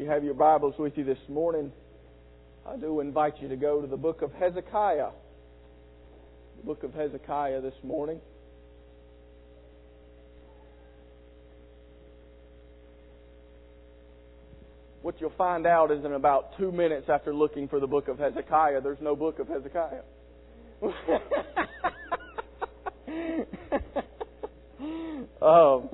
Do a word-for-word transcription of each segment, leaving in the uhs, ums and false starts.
you have your Bibles with you this morning, I do invite you to go to the book of Hezekiah. The book of Hezekiah this morning. What you'll find out is in about two minutes after looking for the book of Hezekiah, there's no book of Hezekiah. um,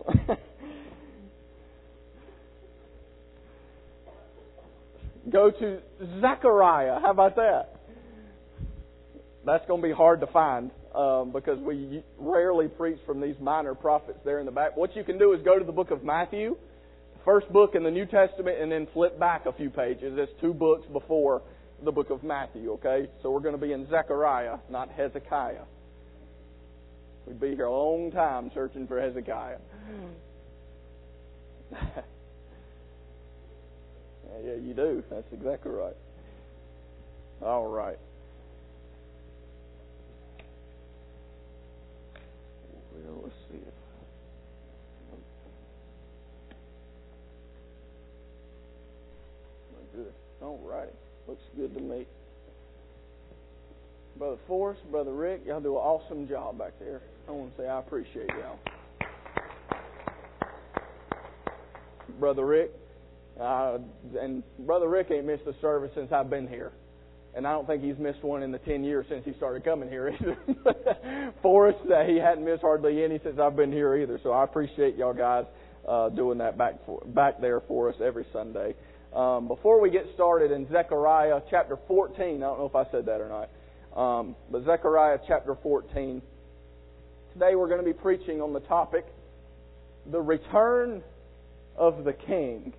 go to Zechariah. How about that? That's going to be hard to find um, because we rarely preach from these minor prophets there in the back. What you can do is go to the book of Matthew, the first book in the New Testament, and then flip back a few pages. It's two books before the book of Matthew, okay? So we're going to be in Zechariah, not Hezekiah. We'd be here a long time searching for Hezekiah. Yeah, you do. That's exactly right. All right. Well, let's see. Good. All righty. Looks good to me. Brother Forrest, Brother Rick, y'all do an awesome job back there. I want to say I appreciate y'all. Brother Rick, uh, and Brother Rick ain't missed a service since I've been here. And I don't think he's missed one in the ten years since he started coming here either. Forrest, uh, he hadn't missed hardly any since I've been here either. So I appreciate y'all guys uh, doing that back for, back there for us every Sunday. Um, before we get started in Zechariah chapter fourteen, I don't know if I said that or not, um, but Zechariah chapter fourteen, today we're going to be preaching on the topic, the return of the King.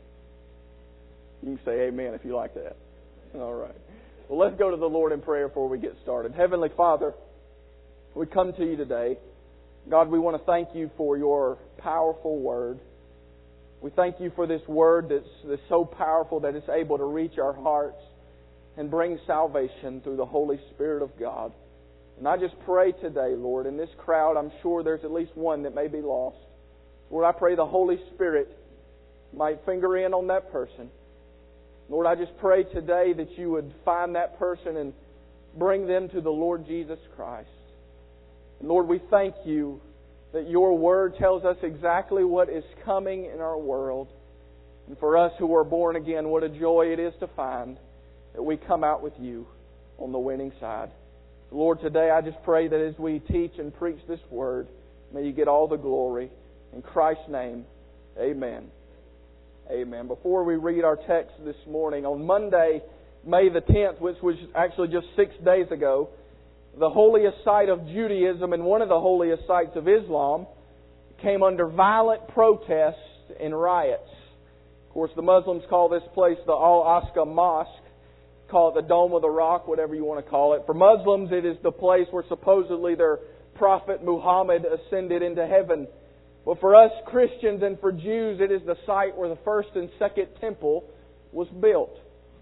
You can say amen if you like that. All right. Well, let's go to the Lord in prayer before we get started. Heavenly Father, we come to you today. God, we want to thank you for your powerful word. We thank you for this word that's, that's so powerful that it's able to reach our hearts and bring salvation through the Holy Spirit of God. And I just pray today, Lord, in this crowd, I'm sure there's at least one that may be lost. Lord, I pray the Holy Spirit might finger in on that person. Lord, I just pray today that you would find that person and bring them to the Lord Jesus Christ. And Lord, we thank you that your word tells us exactly what is coming in our world. And for us who are born again, what a joy it is to find that we come out with you on the winning side. Lord, today I just pray that as we teach and preach this word, may you get all the glory. In Christ's name, amen. Amen. Before we read our text this morning, on Monday, May the tenth, which was actually just six days ago, the holiest site of Judaism and one of the holiest sites of Islam came under violent protests and riots. Of course, the Muslims call this place the Al-Aqsa Mosque, call it the Dome of the Rock, whatever you want to call it. For Muslims, it is the place where supposedly their prophet Muhammad ascended into heaven. But for us Christians and for Jews, it is the site where the first and second temple was built.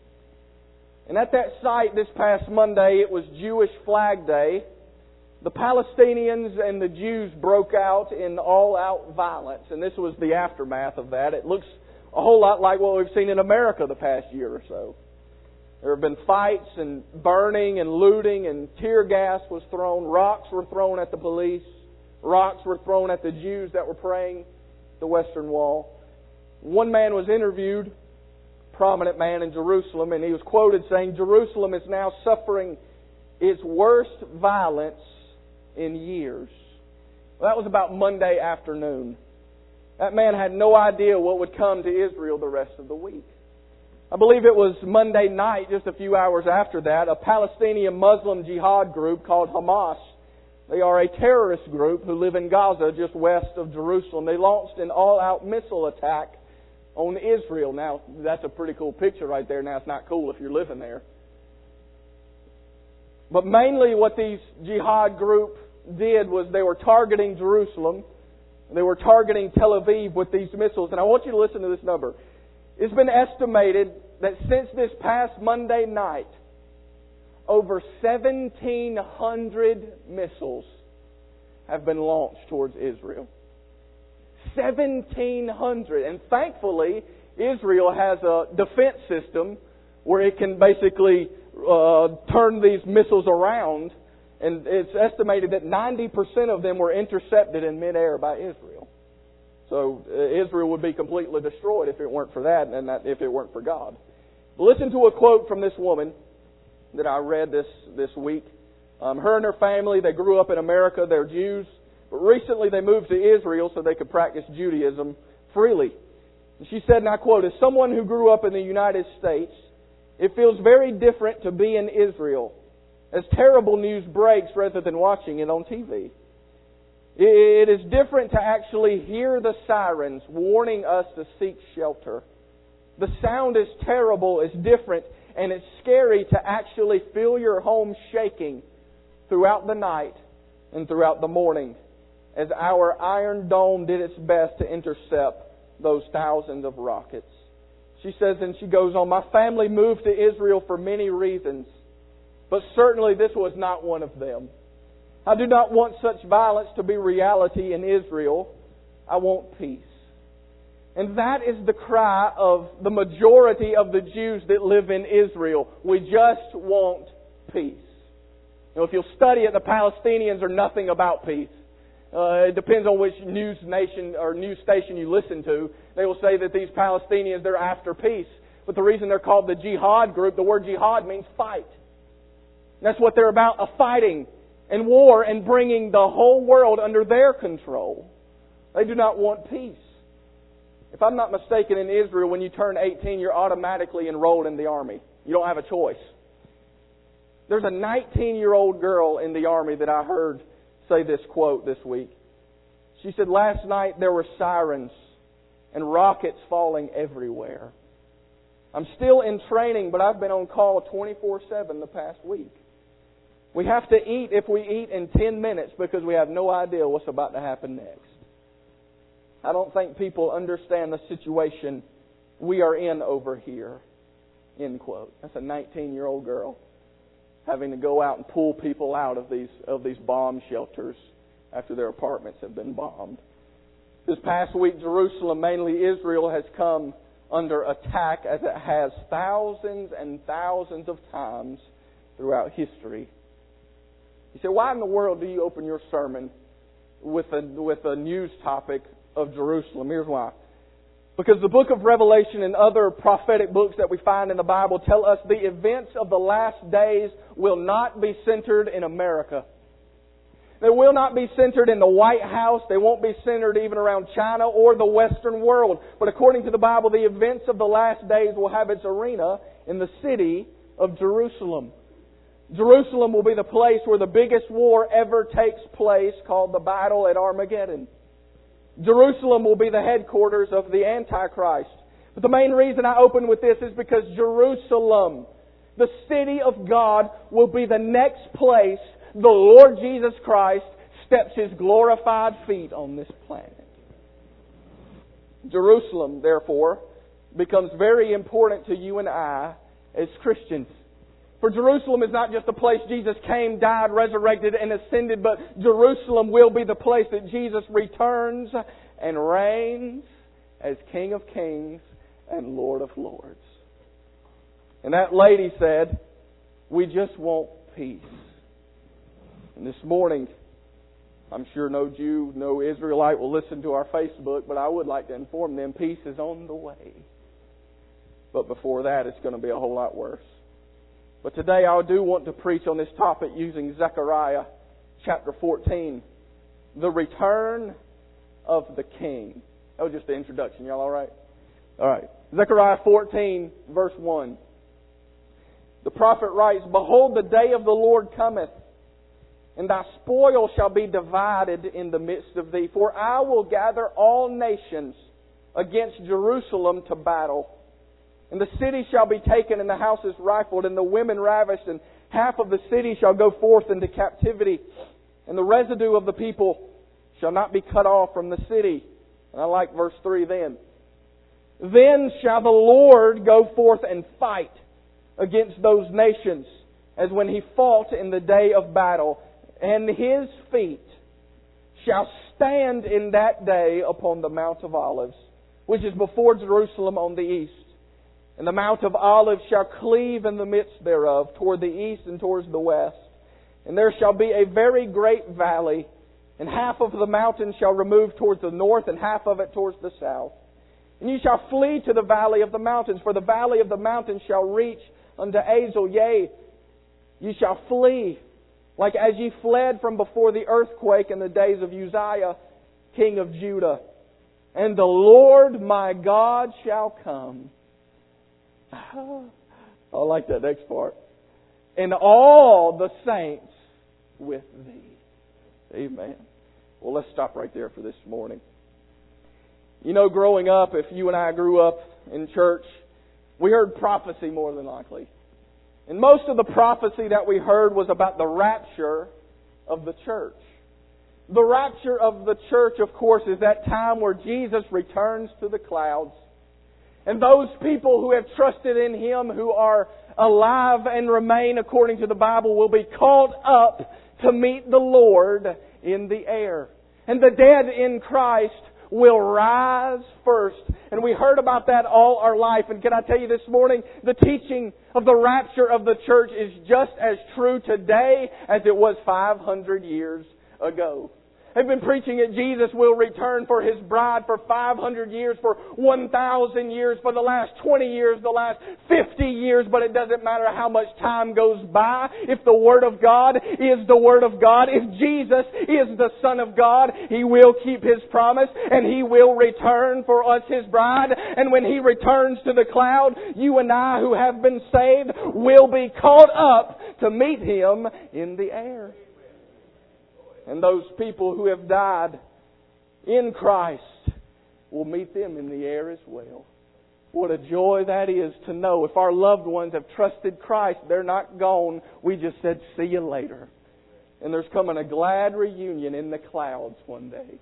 And at that site this past Monday, it was Jewish Flag Day. The Palestinians and the Jews broke out in all-out violence. And this was the aftermath of that. It looks a whole lot like what we've seen in America the past year or so. There have been fights and burning and looting, and tear gas was thrown. Rocks were thrown at the police. Rocks were thrown at the Jews that were praying at the Western Wall. One man was interviewed, a prominent man in Jerusalem, and he was quoted saying, "Jerusalem is now suffering its worst violence in years." Well, that was about Monday afternoon. That man had no idea what would come to Israel the rest of the week. I believe it was Monday night, just a few hours after that, a Palestinian Muslim jihad group called Hamas. They are a terrorist group who live in Gaza, just west of Jerusalem. They launched an all-out missile attack on Israel. Now, that's a pretty cool picture right there. Now, it's not cool if you're living there. But mainly what these jihad group did was they were targeting Jerusalem. They were targeting Tel Aviv with these missiles. And I want you to listen to this number. It's been estimated that since this past Monday night, over seventeen hundred missiles have been launched towards Israel. seventeen hundred. And thankfully, Israel has a defense system where it can basically uh, turn these missiles around. And it's estimated that ninety percent of them were intercepted in midair by Israel. So uh, Israel would be completely destroyed if it weren't for that and that, if it weren't for God. Listen to a quote from this woman that I read this, this week. Um, her and her family, they grew up in America. They're Jews. But recently they moved to Israel so they could practice Judaism freely. And she said, and I quote, "As someone who grew up in the United States, it feels very different to be in Israel, as terrible news breaks rather than watching it on T V. It is different to actually hear the sirens warning us to seek shelter. The sound is terrible, it's different, and it's scary to actually feel your home shaking throughout the night and throughout the morning, as our Iron Dome did its best to intercept those thousands of rockets." She says, and she goes on, "My family moved to Israel for many reasons, but certainly this was not one of them. I do not want such violence to be reality in Israel. I want peace." And that is the cry of the majority of the Jews that live in Israel. We just want peace. You know, if you'll study it, the Palestinians are nothing about peace. Uh, it depends on which news nation or news station you listen to. They will say that these Palestinians, they're after peace. But the reason they're called the jihad group, the word jihad means fight. That's what they're about, a fighting and war and bringing the whole world under their control. They do not want peace. If I'm not mistaken, in Israel, when you turn eighteen, you're automatically enrolled in the army. You don't have a choice. There's a nineteen-year-old girl in the army that I heard say this quote this week. She said, "Last night there were sirens and rockets falling everywhere. I'm still in training, but I've been on call twenty-four seven the past week. We have to eat if we eat in ten minutes because we have no idea what's about to happen next." I don't think people understand the situation we are in over here. End quote. That's a nineteen-year-old girl having to go out and pull people out of these of these bomb shelters after their apartments have been bombed. This past week, Jerusalem, mainly Israel, has come under attack as it has thousands and thousands of times throughout history. You say, why in the world do you open your sermon with a, with a news topic of Jerusalem? Here's why. Because the book of Revelation and other prophetic books that we find in the Bible tell us the events of the last days will not be centered in America. They will not be centered in the White House. They won't be centered even around China or the Western world. But according to the Bible, the events of the last days will have its arena in the city of Jerusalem. Jerusalem will be the place where the biggest war ever takes place, called the Battle at Armageddon. Jerusalem will be the headquarters of the Antichrist. But the main reason I open with this is because Jerusalem, the city of God, will be the next place the Lord Jesus Christ steps His glorified feet on this planet. Jerusalem, therefore, becomes very important to you and I as Christians. For Jerusalem is not just a place Jesus came, died, resurrected, and ascended, but Jerusalem will be the place that Jesus returns and reigns as King of Kings and Lord of Lords. And that lady said, "We just want peace." And this morning, I'm sure no Jew, no Israelite will listen to our Facebook, but I would like to inform them peace is on the way. But before that, it's going to be a whole lot worse. But today I do want to preach on this topic using Zechariah chapter fourteen, the return of the King. That was just the introduction. Y'all all right? All right. Zechariah fourteen, verse one. The prophet writes, "Behold, the day of the Lord cometh, and thy spoil shall be divided in the midst of thee. For I will gather all nations against Jerusalem to battle. And the city shall be taken, and the houses rifled, and the women ravished, and half of the city shall go forth into captivity. And the residue of the people shall not be cut off from the city." And I like verse three then. "Then shall the Lord go forth and fight against those nations, as when He fought in the day of battle. And His feet shall stand in that day upon the Mount of Olives, which is before Jerusalem on the east. And the Mount of Olives shall cleave in the midst thereof, toward the east and towards the west. And there shall be a very great valley, and half of the mountain shall remove towards the north, and half of it towards the south. And ye shall flee to the valley of the mountains, for the valley of the mountains shall reach unto Azel. Yea, ye shall flee, like as ye fled from before the earthquake in the days of Uzziah, king of Judah. And the Lord my God shall come. I like that next part. And all the saints with thee. Amen. Well, let's stop right there for this morning. You know, growing up, if you and I grew up in church, we heard prophecy more than likely. And most of the prophecy that we heard was about the rapture of the church. The rapture of the church, of course, is that time where Jesus returns to the clouds. And those people who have trusted in Him, who are alive and remain according to the Bible, will be called up to meet the Lord in the air. And the dead in Christ will rise first. And we heard about that all our life. And can I tell you this morning, the teaching of the rapture of the church is just as true today as it was five hundred years ago. They've been preaching that Jesus will return for His bride for five hundred years, for one thousand years, for the last twenty years, the last fifty years, but it doesn't matter how much time goes by. If the Word of God is the Word of God, if Jesus is the Son of God, He will keep His promise and He will return for us, His bride. And when He returns to the cloud, you and I who have been saved will be caught up to meet Him in the air. And those people who have died in Christ will meet them in the air as well. What a joy that is to know if our loved ones have trusted Christ, they're not gone. We just said, see you later. And there's coming a glad reunion in the clouds one day.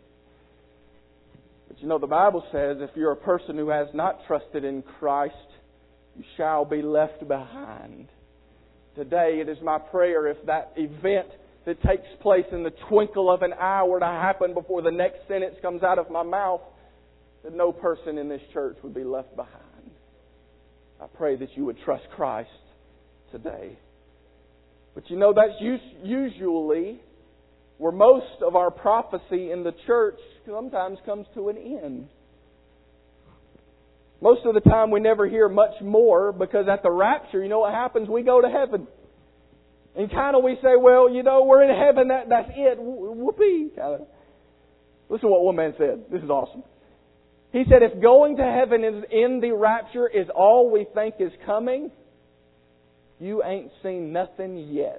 But you know, the Bible says if you're a person who has not trusted in Christ, you shall be left behind. Today it is my prayer, if that event that takes place in the twinkle of an eye were to happen before the next sentence comes out of my mouth, that no person in this church would be left behind. I pray that you would trust Christ today. But you know, that's usually where most of our prophecy in the church sometimes comes to an end. Most of the time we never hear much more, because at the rapture, you know what happens? We go to heaven. And kind of we say, well, you know, we're in heaven, that, that's it. Whoopee. Kind of. Listen to what one man said. This is awesome. He said, if going to heaven is in the rapture is all we think is coming, you ain't seen nothing yet.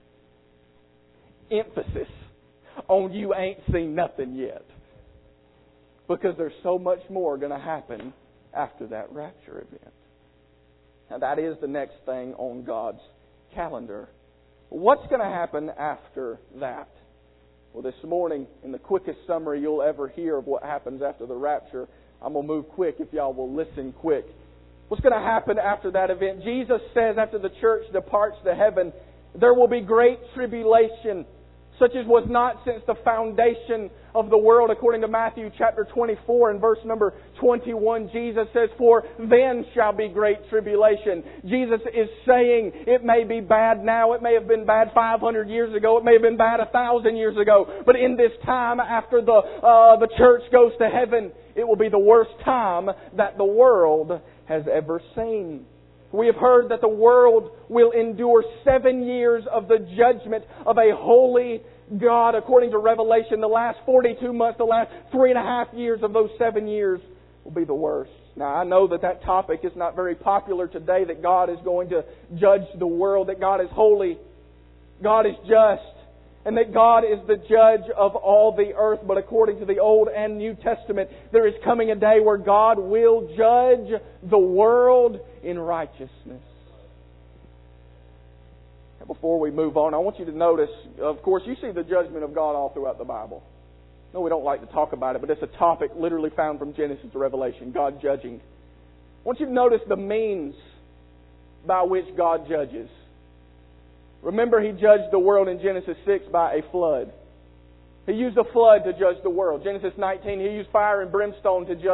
Emphasis on you ain't seen nothing yet. Because there's so much more going to happen after that rapture event. Now that is the next thing on God's calendar. What's going to happen after that? Well, this morning, in the quickest summary you'll ever hear of what happens after the rapture, I'm going to move quick if y'all will listen quick. What's going to happen after that event? Jesus says after the church departs to heaven, there will be great tribulation, such as was not since the foundation of the world, according to Matthew chapter twenty-four and verse number twenty-one. Jesus says, for then shall be great tribulation. Jesus is saying it may be bad now, it may have been bad five hundred years ago, it may have been bad a thousand years ago, but in this time after the uh, the church goes to heaven, it will be the worst time that the world has ever seen. We have heard that the world will endure seven years of the judgment of a holy God. According to Revelation, the last forty-two months, the last three and a half years of those seven years will be the worst. Now, I know that that topic is not very popular today, that God is going to judge the world, that God is holy, God is just, and that God is the judge of all the earth. But according to the Old and New Testament, there is coming a day where God will judge the world in righteousness. Before we move on, I want you to notice, of course, you see the judgment of God all throughout the Bible. No, we don't like to talk about it, but it's a topic literally found from Genesis to Revelation, God judging. I want you to notice the means by which God judges. Remember, He judged the world in Genesis six by a flood. He used a flood to judge the world. Genesis nineteen, He used fire and brimstone to judge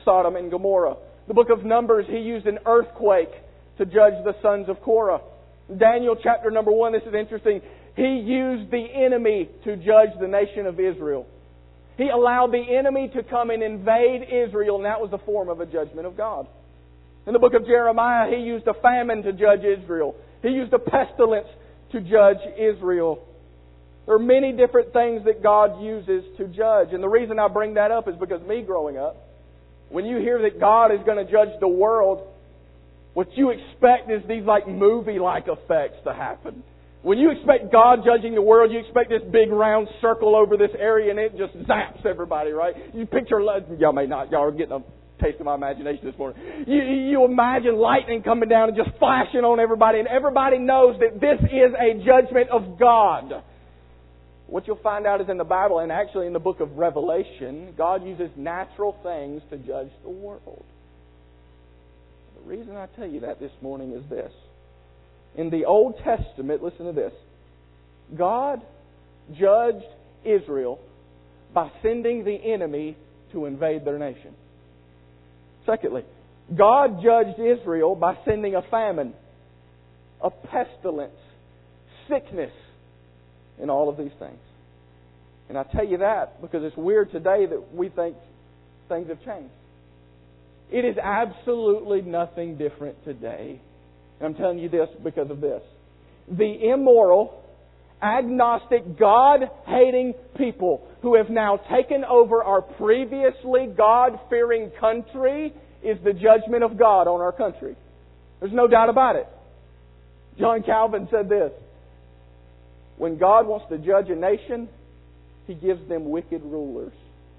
Sodom and Gomorrah. The book of Numbers, He used an earthquake to judge the sons of Korah. Daniel chapter number one, this is interesting. He used the enemy to judge the nation of Israel. He allowed the enemy to come and invade Israel, and that was the form of a judgment of God. In the book of Jeremiah, He used a famine to judge Israel. He used a pestilence to judge Israel. There are many different things that God uses to judge. And the reason I bring that up is because me growing up, when you hear that God is going to judge the world, what you expect is these like movie-like effects to happen. When you expect God judging the world, you expect this big round circle over this area and it just zaps everybody, right? You picture, y'all may not, y'all are getting a taste of my imagination this morning. You, you imagine lightning coming down and just flashing on everybody, and everybody knows that this is a judgment of God. What you'll find out is in the Bible, and actually in the book of Revelation, God uses natural things to judge the world. The reason I tell you that this morning is this. In the Old Testament, listen to this. God judged Israel by sending the enemy to invade their nation. Secondly, God judged Israel by sending a famine, a pestilence, sickness, and all of these things. And I tell you that because it's weird today that we think things have changed. It is absolutely nothing different today. And I'm telling you this because of this. The immoral, agnostic, God-hating people who have now taken over our previously God-fearing country is the judgment of God on our country. There's no doubt about it. John Calvin said this. When God wants to judge a nation, He gives them wicked rulers.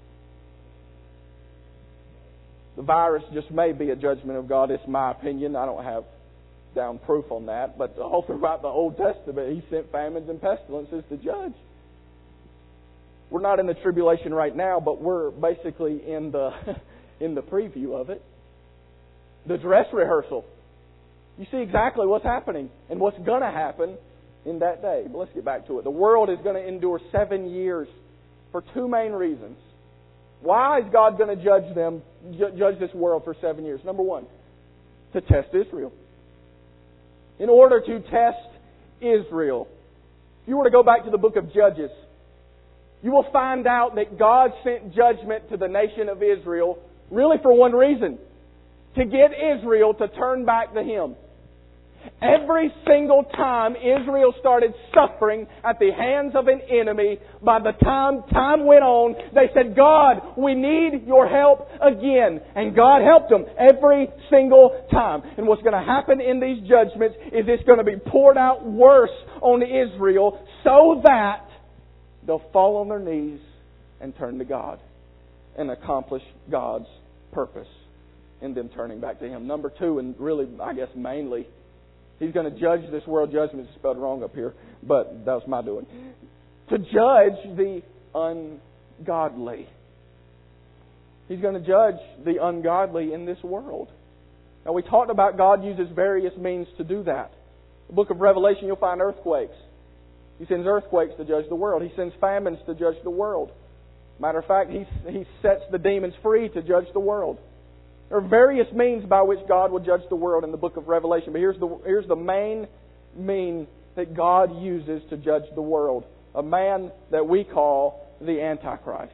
The virus just may be a judgment of God. It's my opinion. I don't have down proof on that. But all throughout the Old Testament, He sent famines and pestilences to judge. We're not in the tribulation right now, but we're basically in the in the preview of it. The dress rehearsal. You see exactly what's happening and what's going to happen in that day. But let's get back to it. The world is going to endure seven years for two main reasons. Why is God going to judge them, judge this world for seven years? Number one, to test Israel. In order to test Israel. If you were to go back to the book of Judges, you will find out that God sent judgment to the nation of Israel really for one reason. To get Israel to turn back to Him. Every single time Israel started suffering at the hands of an enemy, by the time time went on, they said, God, we need your help again. And God helped them every single time. And what's going to happen in these judgments is it's going to be poured out worse on Israel so that they'll fall on their knees and turn to God and accomplish God's purpose in them turning back to Him. Number two, and really, I guess mainly, He's going to judge this world. Judgment is spelled wrong up here, but that was my doing. To judge the ungodly. He's going to judge the ungodly in this world. Now, we talked about God uses various means to do that. In the book of Revelation, you'll find earthquakes. He sends earthquakes to judge the world. He sends famines to judge the world. Matter of fact, He, he sets the demons free to judge the world. There are various means by which God will judge the world in the book of Revelation. But here's the, here's the main mean that God uses to judge the world. A man that we call the Antichrist.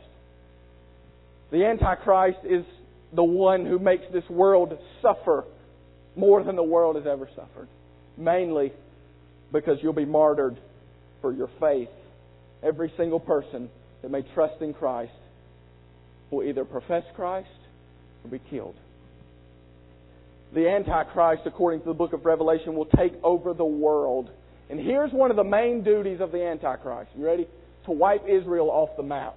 The Antichrist is the one who makes this world suffer more than the world has ever suffered. Mainly because you'll be martyred for your faith. Every single person that may trust in Christ will either profess Christ or be killed. The Antichrist, according to the book of Revelation, will take over the world. And here's one of the main duties of the Antichrist. You ready? To wipe Israel off the map.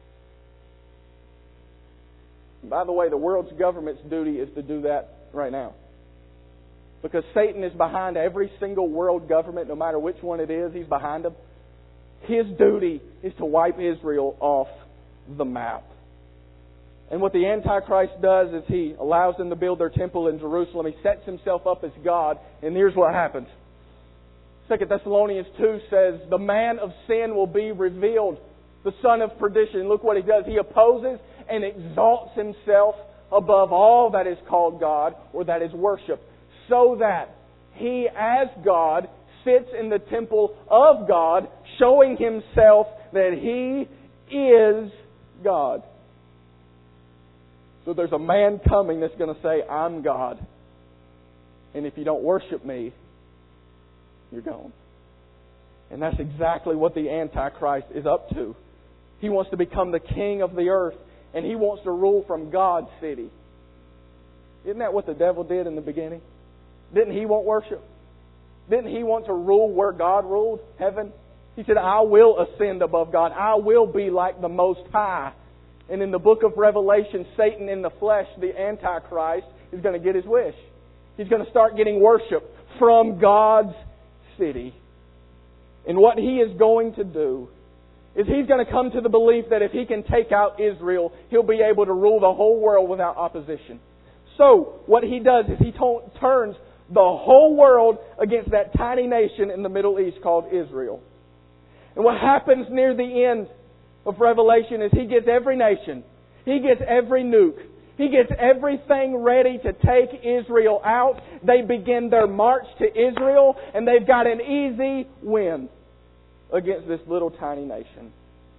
And by the way, the world's government's duty is to do that right now. Because Satan is behind every single world government, no matter which one it is, he's behind them. His duty is to wipe Israel off the map. And what the Antichrist does is he allows them to build their temple in Jerusalem. He sets himself up as God. And here's what happens. Second Thessalonians two says, the man of sin will be revealed, the son of perdition. Look what he does. He opposes and exalts himself above all that is called God or that is worshipped, so that He as God sits in the temple of God, showing Himself that He is God. So there's a man coming that's going to say, I'm God. And if you don't worship me, you're gone. And that's exactly what the Antichrist is up to. He wants to become the king of the earth, and he wants to rule from God's city. Isn't that what the devil did in the beginning? Didn't he want worship? Didn't he want to rule where God ruled, heaven? He said, I will ascend above God. I will be like the Most High. And in the book of Revelation, Satan in the flesh, the Antichrist, is going to get his wish. He's going to start getting worship from God's city. And what he is going to do is he's going to come to the belief that if he can take out Israel, he'll be able to rule the whole world without opposition. So, what he does is he to- turns the whole world against that tiny nation in the Middle East called Israel. And what happens near the end of Revelation is he gets every nation, he gets every nuke, he gets everything ready to take Israel out. They begin their march to Israel, and they've got an easy win against this little tiny nation.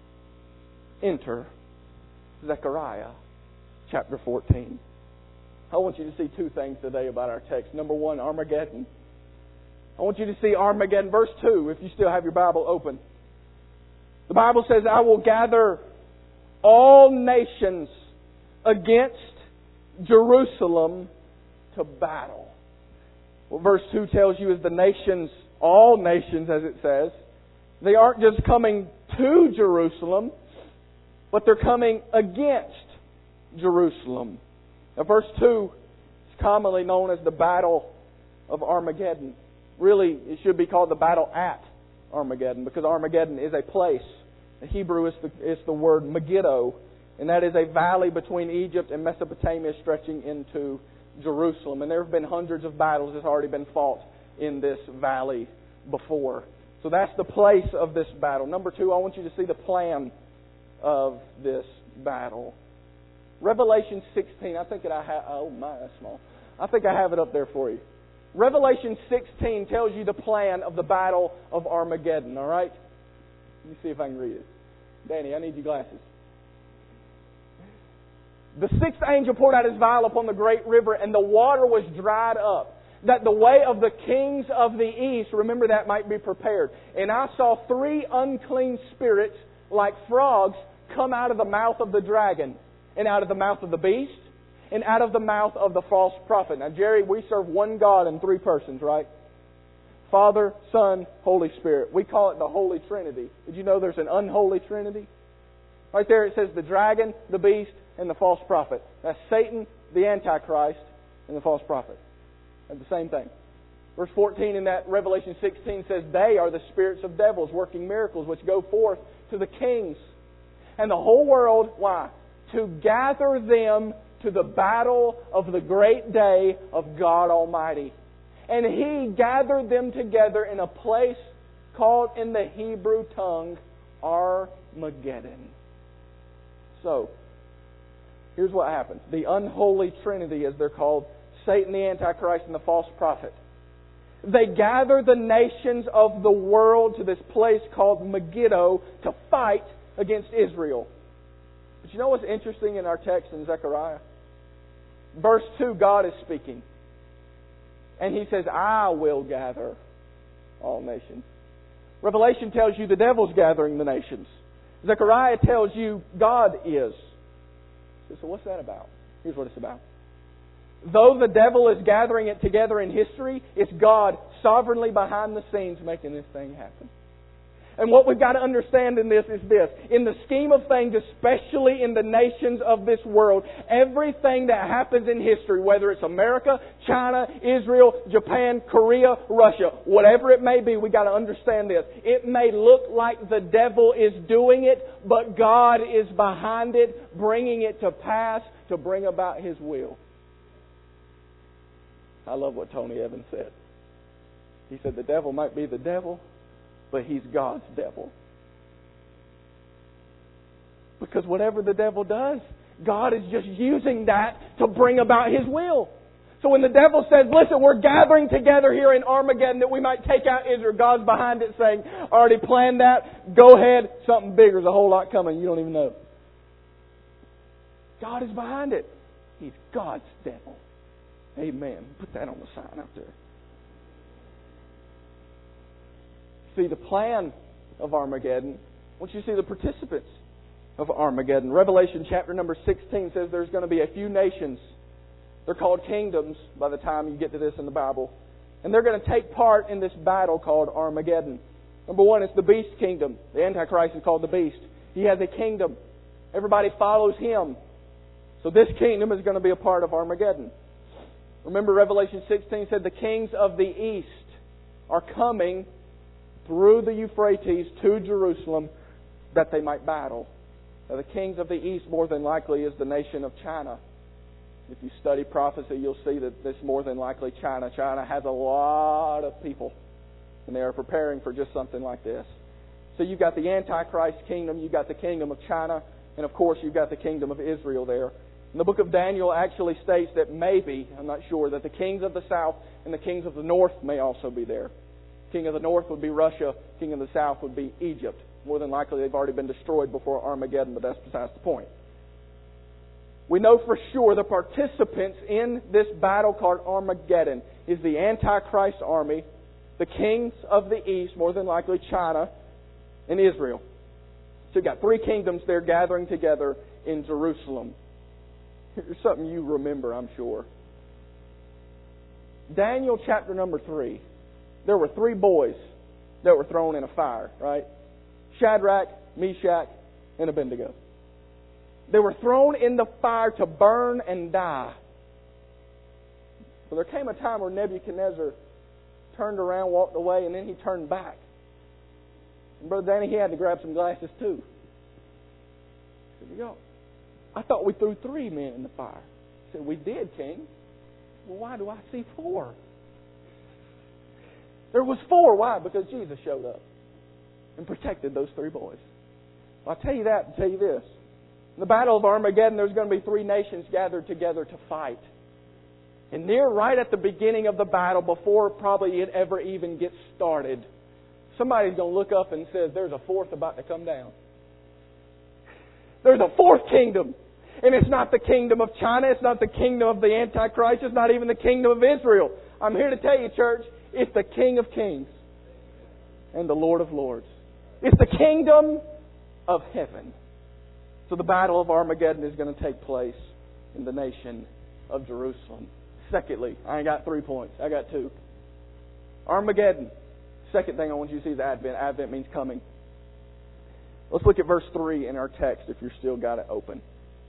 Enter Zechariah chapter fourteen. I want you to see two things today about our text. Number one, Armageddon. I want you to see Armageddon. Verse two, if you still have your Bible open. The Bible says, I will gather all nations against Jerusalem to battle. What verse two tells you is the nations, all nations as it says, they aren't just coming to Jerusalem, but they're coming against Jerusalem. Now, verse two is commonly known as the Battle of Armageddon. Really, it should be called the Battle at Armageddon, because Armageddon is a place. The Hebrew is the, is the word Megiddo, and that is a valley between Egypt and Mesopotamia stretching into Jerusalem. And there have been hundreds of battles that's already been fought in this valley before. So that's the place of this battle. Number two, I want you to see the plan of this battle. Revelation sixteen, I think that I have, oh my, that's small. I think I have it up there for you. Revelation sixteen tells you the plan of the battle of Armageddon, all right? Let me see if I can read it. Danny, I need your glasses. The sixth angel poured out his vial upon the great river, and the water was dried up, that the way of the kings of the east, remember that, might be prepared. And I saw three unclean spirits like frogs come out of the mouth of the dragon, and out of the mouth of the beast, and out of the mouth of the false prophet. Now, Jerry, we serve one God in three persons, right? Father, Son, Holy Spirit. We call it the Holy Trinity. Did you know there's an unholy Trinity? Right there it says the dragon, the beast, and the false prophet. That's Satan, the Antichrist, and the false prophet. They're the same thing. Verse fourteen in that Revelation sixteen says, they are the spirits of devils working miracles which go forth to the kings and the whole world. Why? To gather them to the battle of the great day of God Almighty. And He gathered them together in a place called in the Hebrew tongue Armageddon. So, here's what happens. The unholy Trinity, as they're called, Satan, the Antichrist, and the false prophet. They gather the nations of the world to this place called Megiddo to fight against Israel. But you know what's interesting in our text in Zechariah? Verse two, God is speaking. And He says, I will gather all nations. Revelation tells you the devil's gathering the nations. Zechariah tells you God is. So what's that about? Here's what it's about. Though the devil is gathering it together in history, it's God sovereignly behind the scenes making this thing happen. And what we've got to understand in this is this. In the scheme of things, especially in the nations of this world, everything that happens in history, whether it's America, China, Israel, Japan, Korea, Russia, whatever it may be, we've got to understand this. It may look like the devil is doing it, but God is behind it, bringing it to pass to bring about His will. I love what Tony Evans said. He said the devil might be the devil, but he's God's devil. Because whatever the devil does, God is just using that to bring about His will. So when the devil says, listen, we're gathering together here in Armageddon that we might take out Israel, God's behind it saying, I already planned that. Go ahead. Something bigger is a whole lot coming. You don't even know. God is behind it. He's God's devil. Amen. Put that on the sign out there. See the plan of Armageddon. Once you see the participants of Armageddon. Revelation chapter number sixteen says there's going to be a few nations. They're called kingdoms by the time you get to this in the Bible. And they're going to take part in this battle called Armageddon. Number one, it's the beast kingdom. The Antichrist is called the beast. He has a kingdom. Everybody follows him. So this kingdom is going to be a part of Armageddon. Remember Revelation sixteen said the kings of the east are coming through the Euphrates to Jerusalem that they might battle. Now, the kings of the east more than likely is the nation of China. If you study prophecy, you'll see that this more than likely China. China has a lot of people, and they are preparing for just something like this. So you've got the Antichrist kingdom, you've got the kingdom of China, and of course you've got the kingdom of Israel there. And the book of Daniel actually states that maybe, I'm not sure, that the kings of the south and the kings of the north may also be there. King of the north would be Russia, king of the south would be Egypt. More than likely they've already been destroyed before Armageddon, but that's besides the point. We know for sure the participants in this battle called Armageddon is the Antichrist army, the kings of the east, more than likely China, and Israel. So you've got three kingdoms there gathering together in Jerusalem. Here's something you remember, I'm sure. Daniel chapter number three. There were three boys that were thrown in a fire, right? Shadrach, Meshach, and Abednego. They were thrown in the fire to burn and die. So there came a time where Nebuchadnezzar turned around, walked away, and then he turned back. And Brother Danny, he had to grab some glasses too. Here we go. I thought we threw three men in the fire. He said, we did, King. Well, why do I see four? There was four. Why? Because Jesus showed up and protected those three boys. I'll tell you that and tell you this. In the Battle of Armageddon, there's going to be three nations gathered together to fight. And near right at the beginning of the battle, before probably it ever even gets started, somebody's going to look up and says, there's a fourth about to come down. There's a fourth kingdom. And it's not the kingdom of China. It's not the kingdom of the Antichrist. It's not even the kingdom of Israel. I'm here to tell you, church, it's the King of Kings and the Lord of Lords. It's the kingdom of heaven. So the Battle of Armageddon is going to take place in the nation of Jerusalem. Secondly, I ain't got three points. I got two. Armageddon. Second thing I want you to see is Advent. Advent means coming. Let's look at verse three in our text if you've still got it open.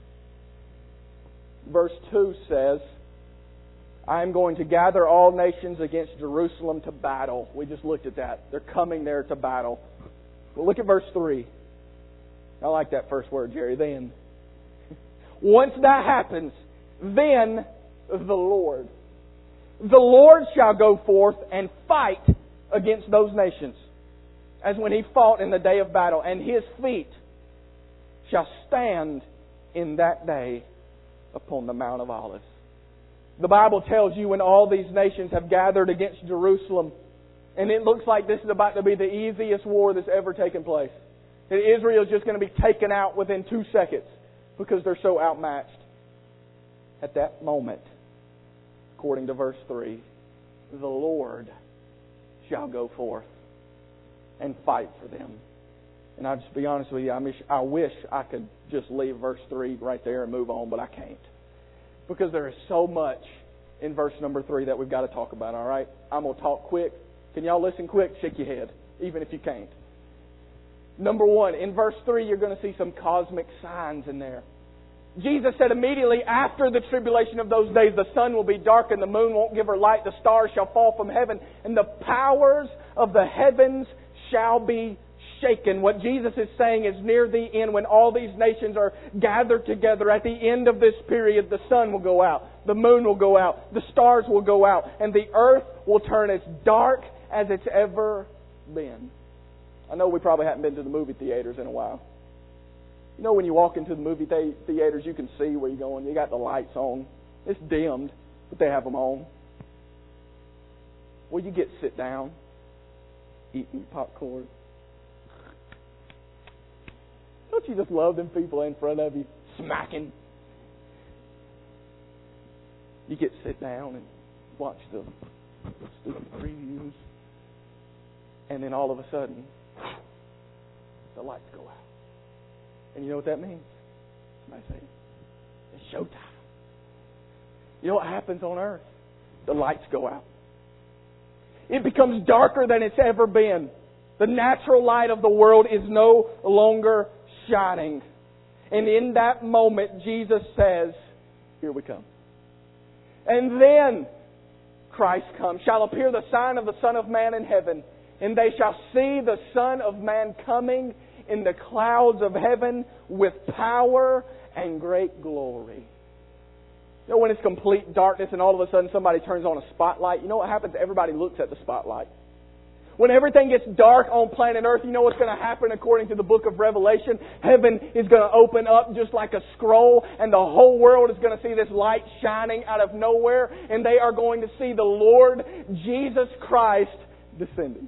Verse two says, I am going to gather all nations against Jerusalem to battle. We just looked at that. They're coming there to battle. But look at verse three. I like that first word, Jerry. Then. Once that happens, then the Lord. The Lord shall go forth and fight against those nations, as when He fought in the day of battle, and His feet shall stand in that day upon the Mount of Olives. The Bible tells you when all these nations have gathered against Jerusalem, and it looks like this is about to be the easiest war that's ever taken place. That Israel is just going to be taken out within two seconds because they're so outmatched. At that moment, according to verse three, the Lord shall go forth and fight for them. And I'll just be honest with you, I wish, I wish I could just leave verse three right there and move on, but I can't. Because there is so much in verse number three that we've got to talk about, all right? I'm going to talk quick. Can y'all listen quick? Shake your head, even if you can't. Number one, in verse three, you're going to see some cosmic signs in there. Jesus said immediately after the tribulation of those days, the sun will be dark and the moon won't give her light, the stars shall fall from heaven, and the powers of the heavens shall be shaken. What Jesus is saying is near the end, when all these nations are gathered together, at the end of this period, the sun will go out, the moon will go out, the stars will go out, and the earth will turn as dark as it's ever been. I know we probably haven't been to the movie theaters in a while. You know when you walk into the movie th- theaters, you can see where you're going. You got the lights on. It's dimmed, but they have them on. Well, you get to sit down, eating popcorn. Don't you just love them people in front of you smacking? You get to sit down and watch the stupid previews. And then all of a sudden, the lights go out. And you know what that means? Somebody say, it's showtime. You know what happens on earth? The lights go out. It becomes darker than it's ever been. The natural light of the world is no longer shining. And in that moment, Jesus says, here we come. And then Christ comes. Shall appear the sign of the Son of Man in heaven. And they shall see the Son of Man coming in the clouds of heaven with power and great glory. You know when it's complete darkness and all of a sudden somebody turns on a spotlight? You know what happens? Everybody looks at the spotlight. When everything gets dark on planet Earth, you know what's going to happen according to the book of Revelation? Heaven is going to open up just like a scroll, and the whole world is going to see this light shining out of nowhere, and they are going to see the Lord Jesus Christ descending.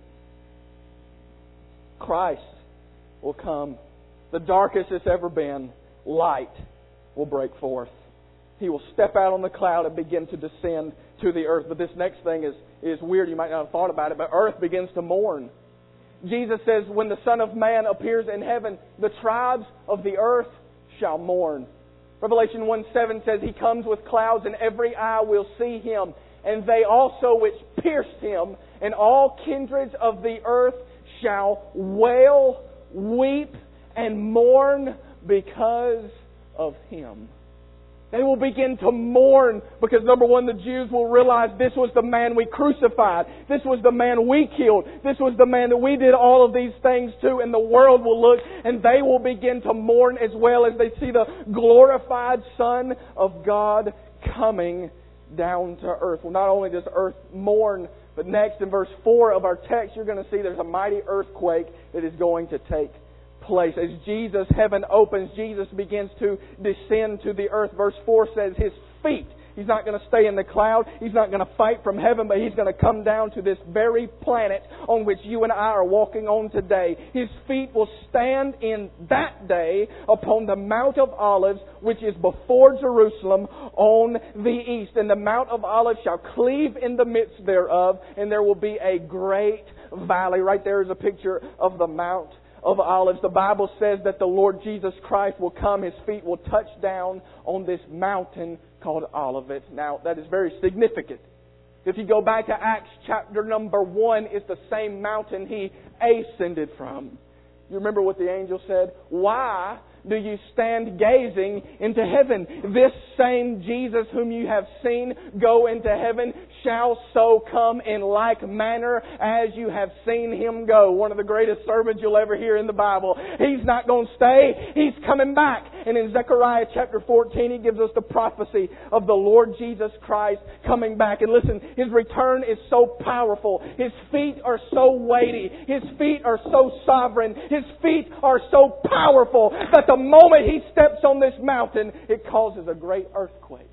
Christ will come. The darkest it's ever been, light will break forth. He will step out on the cloud and begin to descend to the earth. But this next thing is, is weird. You might not have thought about it, but earth begins to mourn. Jesus says, when the Son of Man appears in heaven, the tribes of the earth shall mourn. Revelation one seven says, He comes with clouds, and every eye will see Him, and they also which pierced Him, and all kindreds of the earth shall wail, weep, and mourn because of Him. They will begin to mourn because, number one, the Jews will realize this was the man we crucified. This was the man we killed. This was the man that we did all of these things to. And the world will look and they will begin to mourn as well as they see the glorified Son of God coming down to earth. Well, not only does earth mourn, but next in verse four of our text, you're going to see there's a mighty earthquake that is going to take place. As Jesus, heaven opens, Jesus begins to descend to the earth. Verse four says His feet, He's not going to stay in the cloud. He's not going to fight from heaven, but He's going to come down to this very planet on which you and I are walking on today. His feet will stand in that day upon the Mount of Olives, which is before Jerusalem on the east. And the Mount of Olives shall cleave in the midst thereof, and there will be a great valley. Right there is a picture of the Mount of Olives. The Bible says that the Lord Jesus Christ will come. His feet will touch down on this mountain called Olivet. Now, that is very significant. If you go back to Acts chapter number one, it's the same mountain He ascended from. You remember what the angel said? Why do you stand gazing into heaven? This same Jesus whom you have seen go into heaven shall so come in like manner as you have seen Him go. One of the greatest sermons you'll ever hear in the Bible. He's not going to stay. He's coming back. And in Zechariah chapter fourteen, He gives us the prophecy of the Lord Jesus Christ coming back. And listen, His return is so powerful. His feet are so weighty. His feet are so sovereign. His feet are so powerful that the moment He steps on this mountain, it causes a great earthquake.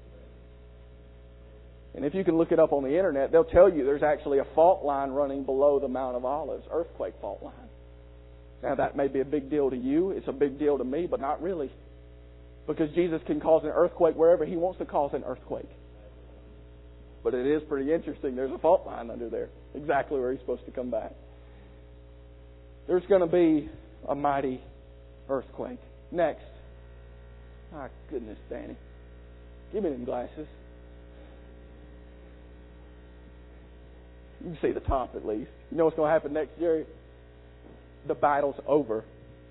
And if you can look it up on the internet, they'll tell you there's actually a fault line running below the Mount of Olives, earthquake fault line. Now that may be a big deal to you, it's a big deal to me, but not really. Because Jesus can cause an earthquake wherever He wants to cause an earthquake. But it is pretty interesting, there's a fault line under there, exactly where He's supposed to come back. There's going to be a mighty earthquake. Next. My goodness, Danny. Give me them glasses. You can see the top at least. You know what's going to happen next, Jerry? The battle's over.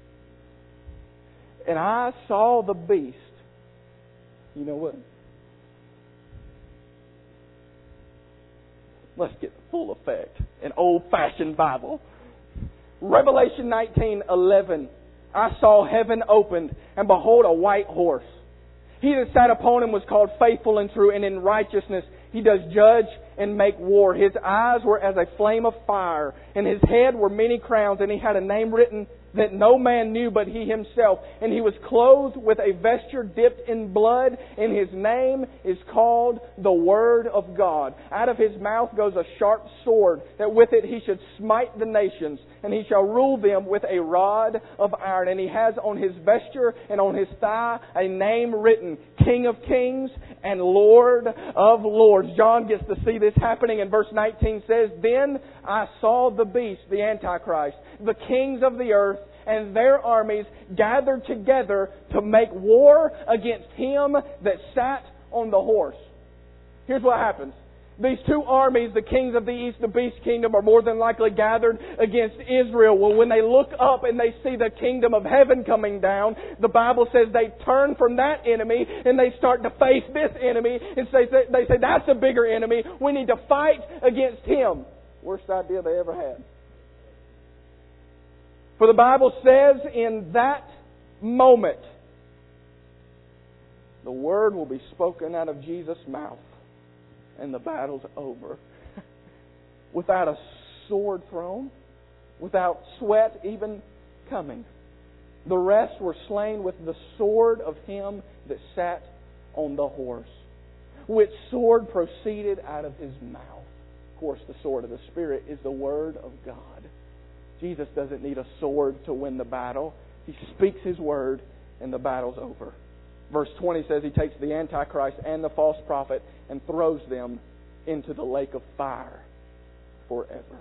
And I saw the beast. You know what? Let's get the full effect. An old-fashioned Bible. Revelation nineteen eleven. I saw heaven opened, and behold, a white horse. He that sat upon him was called Faithful and True, and in righteousness He does judge and make war. His eyes were as a flame of fire, and His head were many crowns, and He had a name written that no man knew but He Himself. And He was clothed with a vesture dipped in blood, and His name is called the Word of God. Out of His mouth goes a sharp sword, that with it He should smite the nations, and He shall rule them with a rod of iron. And He has on His vesture and on His thigh a name written, King of Kings and Lord of Lords. John gets to see this happening, and verse nineteen says, Then I saw the beast, the Antichrist, the kings of the earth, and their armies gathered together to make war against Him that sat on the horse. Here's what happens. These two armies, the kings of the east, the beast kingdom, are more than likely gathered against Israel. Well, when they look up and they see the kingdom of heaven coming down, the Bible says they turn from that enemy and they start to face this enemy. And say, they say, that's a bigger enemy. We need to fight against him. Worst idea they ever had. For the Bible says in that moment, the word will be spoken out of Jesus' mouth, and the battle's over. Without a sword thrown, without sweat even coming. The rest were slain with the sword of him that sat on the horse, which sword proceeded out of his mouth. Of course, the sword of the Spirit is the Word of God. Jesus doesn't need a sword to win the battle. He speaks His word, and the battle's over. Verse twenty says He takes the Antichrist and the false prophet and throws them into the lake of fire forever.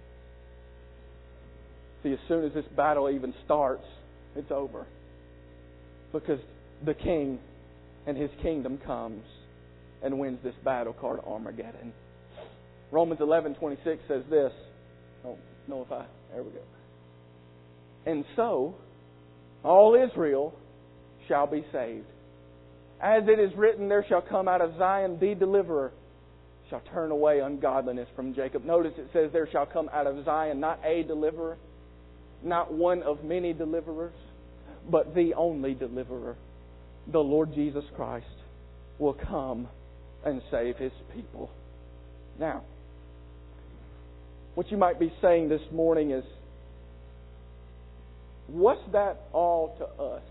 See, as soon as this battle even starts, it's over. Because the King and His kingdom comes and wins this battle called Armageddon. Romans eleven twenty-six says this. I don't know if I... There we go. And so, all Israel shall be saved. As it is written, there shall come out of Zion the deliverer, shall turn away ungodliness from Jacob. Notice it says there shall come out of Zion not a deliverer, not one of many deliverers, but the only deliverer. The Lord Jesus Christ will come and save His people. Now, what you might be saying this morning is, what's that all to us?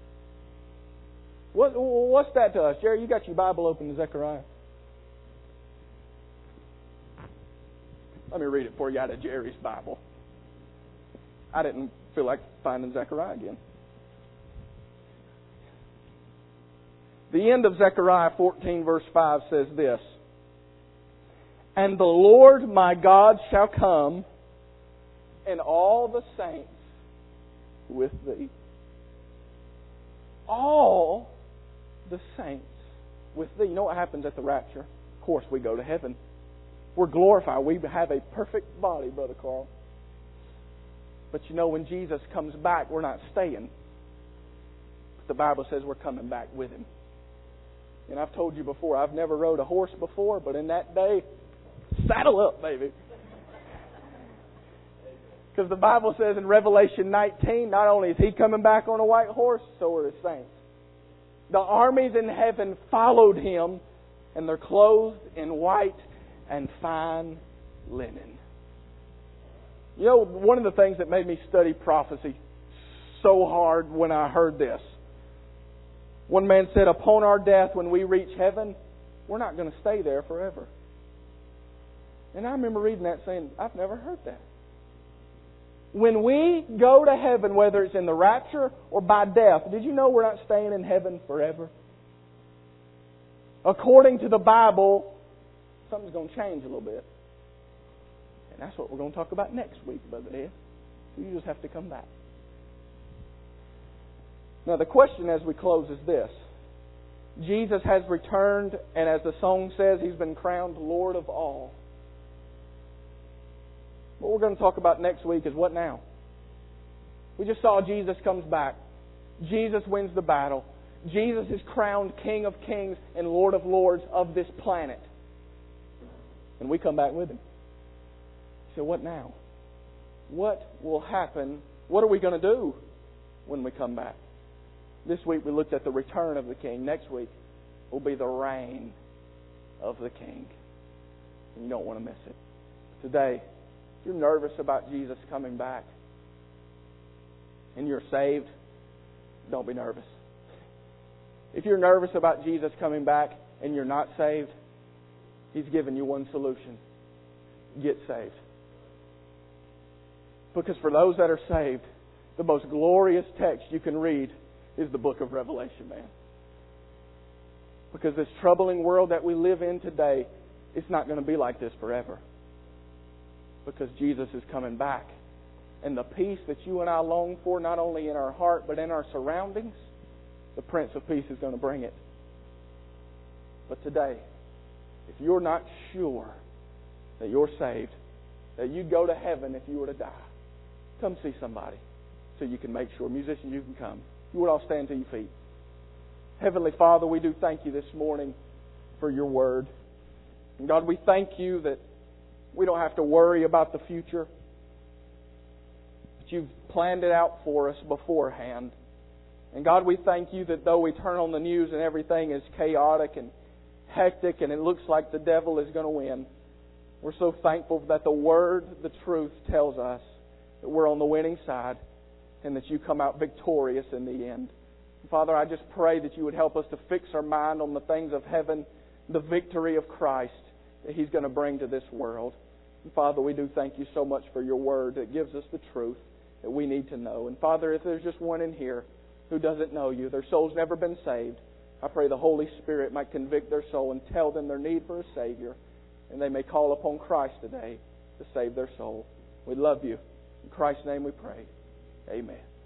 What, what's that to us? Jerry, you got your Bible open to Zechariah. Let me read it for you out of Jerry's Bible. I didn't feel like finding Zechariah again. The end of Zechariah fourteen verse five says this, And the Lord my God shall come, and all the saints with thee. All the saints with thee. You know what happens at the rapture? Of course, we go to heaven. We're glorified. We have a perfect body, Brother Carl. But you know, when Jesus comes back, we're not staying. The Bible says we're coming back with Him. And I've told you before, I've never rode a horse before, but in that day, saddle up, baby. Because the Bible says in Revelation nineteen, not only is He coming back on a white horse, so are the saints. The armies in heaven followed Him, and they're clothed in white and fine linen. You know, one of the things that made me study prophecy so hard when I heard this. One man said, upon our death, when we reach heaven, we're not going to stay there forever. And I remember reading that saying, I've never heard that. When we go to heaven, whether it's in the rapture or by death, did you know we're not staying in heaven forever? According to the Bible, something's going to change a little bit. And that's what we're going to talk about next week, Brother Ed. So you just have to come back. Now the question as we close is this. Jesus has returned, and as the song says, He's been crowned Lord of all. What we're going to talk about next week is what now? We just saw Jesus comes back. Jesus wins the battle. Jesus is crowned King of Kings and Lord of Lords of this planet. And we come back with Him. So what now? What will happen? What are we going to do when we come back? This week we looked at the return of the King. Next week will be the reign of the King. And you don't want to miss it. Today, if you're nervous about Jesus coming back, and you're saved, don't be nervous. If you're nervous about Jesus coming back and you're not saved, He's given you one solution. Get saved. Because for those that are saved, the most glorious text you can read is the book of Revelation, man. Because this troubling world that we live in today, it's not going to be like this forever. Because Jesus is coming back. And the peace that you and I long for, not only in our heart, but in our surroundings, the Prince of Peace is going to bring it. But today, if you're not sure that you're saved, that you'd go to heaven if you were to die, come see somebody so you can make sure. Musicians, you can come. You would all stand to your feet. Heavenly Father, we do thank You this morning for Your Word. And God, we thank You that we don't have to worry about the future. That You've planned it out for us beforehand. And God, we thank You that though we turn on the news and everything is chaotic and hectic and it looks like the devil is going to win, we're so thankful that the Word, the truth, tells us that we're on the winning side and that You come out victorious in the end. Father, I just pray that You would help us to fix our mind on the things of heaven, the victory of Christ that He's going to bring to this world. And Father, we do thank You so much for Your Word that gives us the truth that we need to know. And Father, if there's just one in here who doesn't know You, their soul's never been saved, I pray the Holy Spirit might convict their soul and tell them their need for a Savior, and they may call upon Christ today to save their soul. We love You. In Christ's name we pray. Amen.